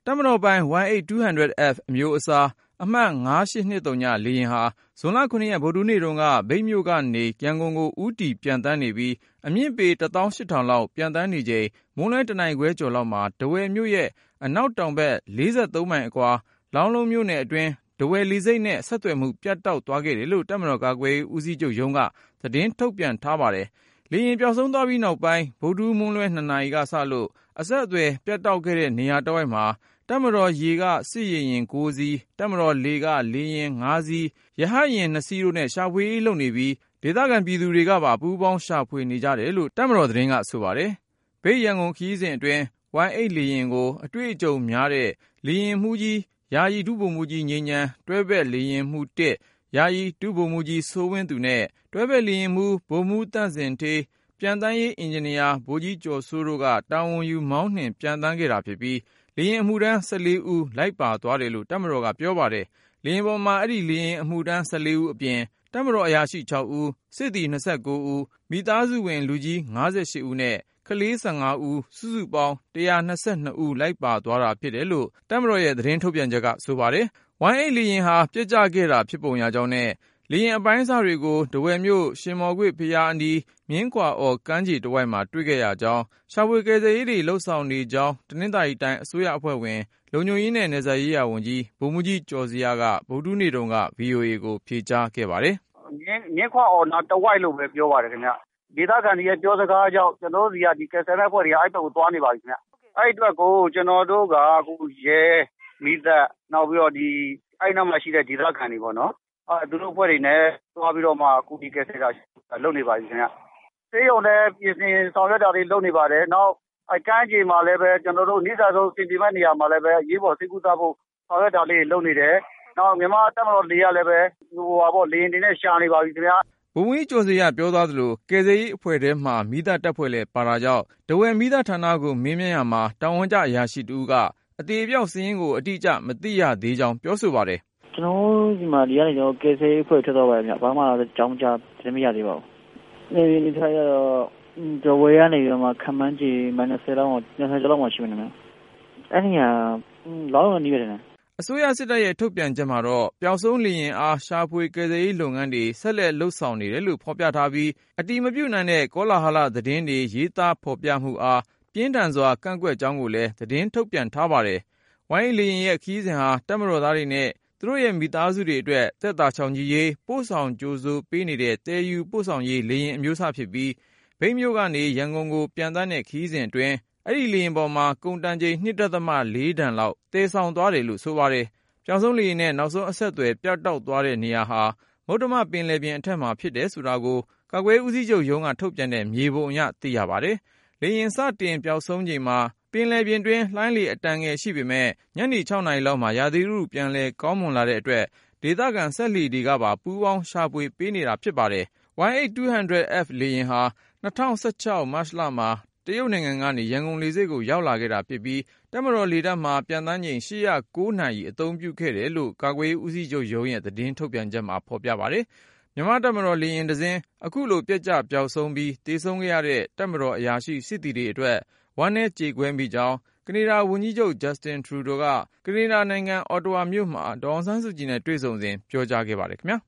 တပ်မတော်ပိုင် 18200F အမျိုးအစားအမှတ်5823လေယာဉ်ဟာဇွန်လ 9 ရက်ဗုဒ္ဓဟူးနေ့တုန်းကမြိတ်မြို့ကနေရန်ကုန်ကိုဦးတည်ပျံသန်းနေပြီးအမြင့်ပေ 18000 လောက်ပျံသန်းနေချိန်မွန်းလွဲ1 နာရီခွဲကျော်လောက်မှာထားဝယ်မြို့ရဲ့အနောက်တောင်ဘက်43မိုင်အကွာလောင်းလုံးမြို့နယ်အတွင်းထားဝယ်လေဆိပ်နဲ့ဆက်သွယ်မှုပြတ်တောက်သွားခဲ့တယ်လို့တပ်မတော်ကာကွယ်ရေးဦးစီးချုပ်ရုံးကသတင်းထုတ်ပြန်ထားပါတယ်။လေယာဉ်ပျောက်ဆုံးသွားပြီးနောက်ပိုင်းဗုဒ္ဓဟူးမွန်းလွဲ2 နာရီကစလို့အဆက်အသွယ်ပြတ်တောက်ခဲ့တဲ့နေရာတစ်ဝိုက်မှာတပ်မတော်ရေကစစ်ရေယာဉ်9စီးတပ်မတော်လေကလေယာဉ်5စီးရဟတ်ယာဉ်2စီးတို့နဲ့ရှာဖွေရေးလုပ်နေပြီးဒေသခံပြည်သူတွေကပါပူးပေါင်းရှာဖွေနေကြတယ်လို့တပ်မတော်သတင်းကဆိုပါတယ်။မြိတ်ရန်ကုန်ခရီးစဉ်အတွင်း Y8 လေယာဉ်ကိုအတွေ့အကြုံများတဲ့လေယာဉ်မှူးကြီးယာယီဒုဗိုလ်မှူးကြီးငြိမ်းချမ်းတွဲဘက်လေယာဉ်မှူး1ယာယီဒုဗိုလ်မှူးကြီးစိုးဝင်းသူနဲ့တွဲဘက်လေယာဉ်မှူးဗိုလ်မှူးတန့်စင်ဌေးပျံသန်းရေးအင်ဂျင်နီယာဗိုလ်ကြီးကျော်စိုးတို့ကတာဝန်ယူမောင်းနှင်ပျံသန်းခဲ့တာဖြစ်ပြီးလေယာဉ်အမှုထမ်း14ဦးလိုက်ပါသွားတယ်လို့တပ်မတော်ကပြောပါတယ်။လေယာဉ်ပေါ်မှာအဲ့ဒီလေယာဉ်အမှုထမ်း14ဦးအပြင်တပ်မတော်အရာရှိ6ဦးစစ်သည်29ဦးမိသားစုဝင်လူကြီး58ဦးနဲ့ကလေး15ဦးစုစုပေါင်း122ဦးလိုက်ပါသွားတာဖြစ်တယ်လို့တပ်မတော်ရဲ့သတင်းထုတ်ပြန်ချက်ကဆိုပါတယ်။ Y8 လေယာဉ်ဟာပြစ်ကျခဲ့တာဖြစ်ပုံရကြောင်းနဲ့လေယာဉ်အပိုင်းအစတွေကိုထားဝယ်မြို့ရှင်မော်ကွေ့ဘုရားအနီးမြင်းကွာအော်ကမ်းခြေတစ်ဝိုက်မှာတွေ့ခဲ့ရကြောင်းရှာဖွေကယ်ဆယ်ရေးတွေလှုပ်ဆောင်နေကြောင်းတနင်္သာရီတိုင်းအစိုးရအဖွဲ့ဝင်လုံခြုံရေးနဲ့နယ်စပ်ရေးရာဝန်ကြီးဗိုလ်မှူးကြီးကျော်ဇေယျကဗုဒ္ဓဟူးနေ့တုန်းက VOA ကိုဖြေကြားခဲ့ပါတယ်။မြင်းခွအော်နာတစ်ဝိုက်လို့ပဲပြောပါတယ်ခင်ဗျ။ဒေသခံတွေရဲ့ပြောစကားကြောင့်ကျွန်တော်တို့စီကဒီကယ်ဆယ်ရေးအဖွဲ့တွေကအဲ့ဘက်ကိုသွားနေပါပြီခင်ဗျ။အဲ့အတွက်ကိုကျွန်တော်တို့ကအခုရဲမိသက်နောက်ပြီးတော့ဒီအဲ့နောက်မှာရှိတဲ့ဒေသခံတွေပေါ့နော်။သူတို့အဖွဲ့တွေနဲ့သွားပြီးတော့မှအခုဒီကယ်ဆယ်တာလုပ်နေပါပြီခင်ဗျ။စေယုံနဲ့ပြင်ဆင်ဆောင်ရွက်တာတွေလုပ်နေပါတယ်။နောက်ကမ်းခြေမှာလည်းပဲကျွန်တော်တို့နေစားဆုံးစင်တီမက်နေရာမှာလည်းပဲရေးပေါ်စိတ်ကူးသားဖို့ဆောင်ရွက်တာလေးလုပ်နေတယ်။နောက်မြန်မာတပ်မတော်လေယာဉ်လည်းပဲလေယာဉ်တွေနဲ့ရှာနေပါပြီခင်ဗျာဗိုလ်မှူးကြီးကျော်ဇေယျပြောသွားသလိုကယ်ဆယ်ရေးအဖွဲ့ထဲမှာမီးသတ်တပ်ဖွဲ့လည်းပါတာကြောင့်ထားဝယ်မီးသတ်ဌာနကိုမေးမြန်းရမှာတာဝန်ကျအရာရှိတူကအတေအပျောက်စာရင်းကိုအတိအကျမသိရသေးကြောင်းပြောဆိုပါတယ်။ကျွန်တော်ဒီမှာဒီကနေကျွန်တော်ကယ်ဆယ်ရေးအဖွဲ့ထွက်သွားပါတယ်ဗျ။ဘာမှတော့ကြောင်းကြားသိမရသေးပါဘူး။ဒီထားရတော့ထားဝယ်ကနေပြီးတော့မှခမန်းကြီး-10လောက်20လောက်မှရှိနေမယ်။အဲ့ဒီကလောင်းနေရတယ်အစိုးရစစ်တပ်ရဲ့ထုတ်ပြန်ချက်မှာတော့ပျောက်ဆုံးလေယာဉ်အားရှာဖွေကယ်ဆယ်ရေးလုပ်ငန်းတွေဆက်လက်လှုပ်ဆောင်နေတယ်လို့ဖော်ပြထားပြီးအတိမပြုနိုင်တဲ့ကောလာဟလသတင်းတွေရေးသားဖော်ပြမှုအားပြင်းထန်စွာကန့်ကွက်ကြောင်းကိုလည်းသတင်းထုတ်ပြန်ထားပါတယ်။ Y8 လေယာဉ်ရဲ့ခရီးစဉ်ဟာတပ်မတော်သားတွေနဲ့သူတို့ရဲ့မိသားစုတွေအတွက်သက်သာချောင်ကြီးရေးပို့ဆောင်ကြိုးစိုးပေးနေတဲ့တည်ယူပို့ဆောင်ရေးလေယာဉ်အမျိုးအစားဖြစ်ပြီးမြိတ်မြို့ကနေရန်ကုန်ကိုပျံသန်းတဲ့ခရီးစဉ်အတွင်းအဲ့ဒီလေယာဉ်ပေါ်မှာကုန်တန်ချိန် 2.4 တန်လောက်တည်ဆောင်သွားတယ်လို့ဆိုပါတယ်။ပျောက်ဆုံးလေယာဉ်နဲ့နောက်ဆုံးအဆက်အသွယ်ပြတ်တောက်သွားတဲ့နေရာဟာမုတ္တမပင်လယ်ပြင်အထက်မှာဖြစ်တယ်ဆိုတာကိုကာကွယ်ဦးစီးချုပ်ရုံးကထုတ်ပြန်တဲ့မြေပုံအရသိရပါတယ်။လေယာဉ်စတင်ပျောက်ဆုံးချိန်မှာပင်လယ်ပြင်တွင်းလှိုင်းလေအတန်ငယ်ရှိပေမဲ့ညနေ6 နာရီလောက်မှာရာသီဥတုပြန်လည်ကောင်းမွန်လာတဲ့အတွက်ဒေသခံစက်လှေတွေကပါပူးပေါင်းရှာဖွေပေးနေတာဖြစ်ပါတယ်။ Y8-200F လေယာဉ်ဟာ2016မတ်လမှာတရုတ်နိုင်ငံကနေရန်ကုန်လေဆိပ်ကိုရောက်လာခဲ့တာဖြစ်ပြီးတပ်မတော်လေတပ်မှာပျံသန်းချိန်809နာရီအသုံးပြုခဲ့တယ်လို့ကာကွယ်ရေးဦးစီးချုပ်ရုံးရဲ့သတင်းထုတ်ပြန်ချက်မှာဖော်ပြပါတယ်။မြန်မာတပ်မတော်လေယာဉ်တစ်စင်းအခုလိုပြက်ကျပျောက်ဆုံးပြီးသေဆုံးခဲ့ရတဲ့တပ်မတော်အရာရှိစစ်သည်တွေအတွက်ဝမ်းနည်းကြေကွဲမိကြောင်းကနေဒါဝန်ကြီးချုပ်ဂျက်စတင်ထရူဒိုကကနေဒါနိုင်ငံအော်တဝါမြို့မှာဒေါ်အောင်ဆန်းစုကြည်နဲ့တွေ့ဆုံစဉ်ပြောကြားခဲ့ပါတယ်ခင်ဗျာ။